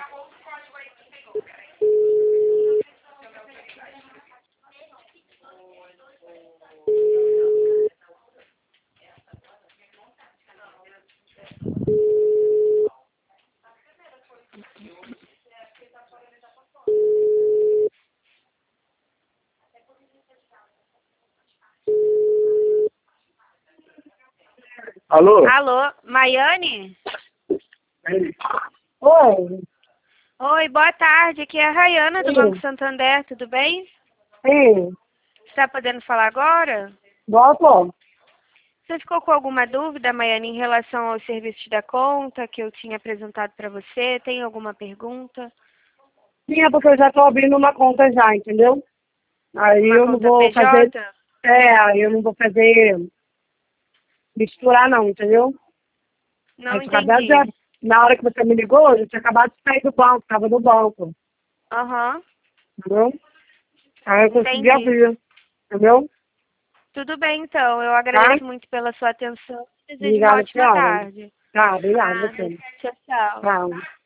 Alô? Alô, Maiane? Oi. Oi, boa tarde. Aqui é a Rayana do Sim. Banco Santander, tudo bem? Sim. Você está podendo falar agora? Gosto? Você ficou com alguma dúvida, Maiane, em relação aos serviços da conta que eu tinha apresentado para você? Tem alguma pergunta? Sim, é porque eu já tô abrindo uma conta já, entendeu? Aí Uma eu não conta vou fazer... PJ? aí eu não vou fazer... misturar não, entendeu? Não Aí eu acabei entendi. Na hora que você me ligou, eu tinha acabado de sair do banco, tava no banco, Aham, entendeu? Aí eu consegui entendi. abrir, entendeu? Tudo bem, então. Eu Tá? agradeço muito pela sua atenção. Desejo uma Obrigada, ótima senhora. tarde. Tá, obrigada, Nada. você. Tchau, tchau. Tá.